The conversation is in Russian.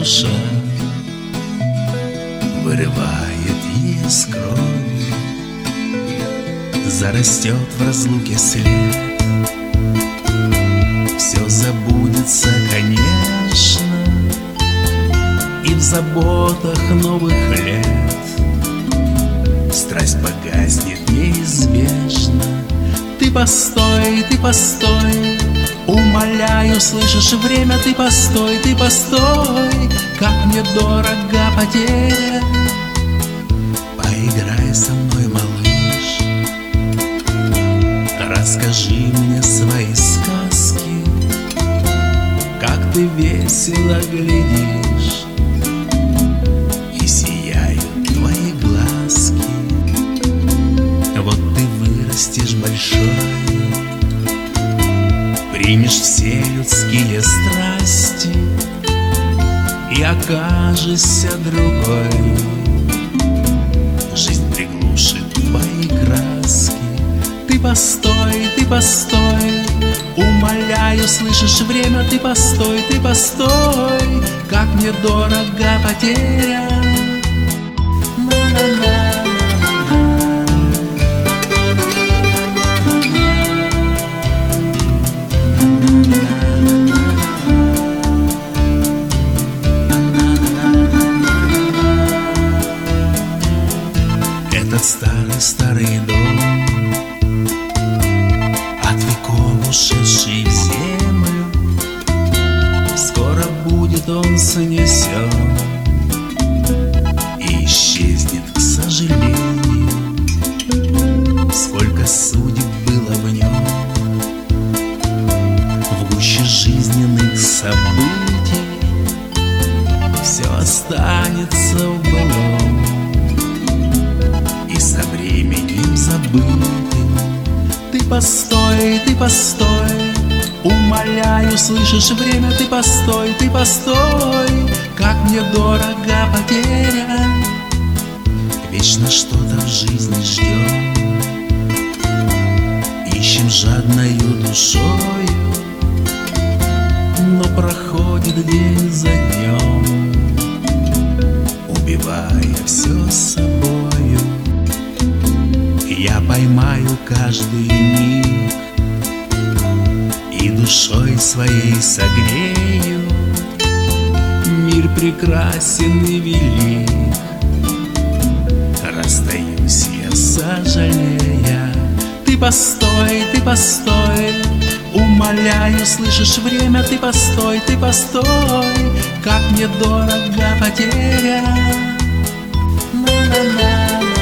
душа вырывает ее с кровью, зарастет в разлуке след. Все забудется, конечно, и в заботах новых лет страсть погаснет неизбежно. Ты постой, умоляю, слышишь, время, ты постой, как мне дорога потеря. Поиграй со мной, малыш, расскажи мне свои сказки, как ты весело глядишь, и сияют твои глазки. Вот ты вырастешь большой, примешь все людские страсти и окажешься другой. Жизнь приглушит твои краски. Ты постой, умоляю, слышишь, время, ты постой, как мне дорога потеря. Этот старый дом, от веков ушедший в землю, скоро будет он снесен и исчезнет, к сожалению. Сколько судеб было в нем, в гуще жизненных событий, все останется в былом и со временем забытым. Ты постой, умоляю, слышишь, время, ты постой, как мне дорога потеря. Вечно что-то в жизни ждем, ищем жадною душою, но проходит день за днем, убивая все с собою. Я поймаю каждый миг и душой своей согрею. Мир прекрасен и велик, расстаюсь я, сожалея. Ты постой, умоляю, слышишь, время, ты постой, как мне дорога потеря. На-на-на.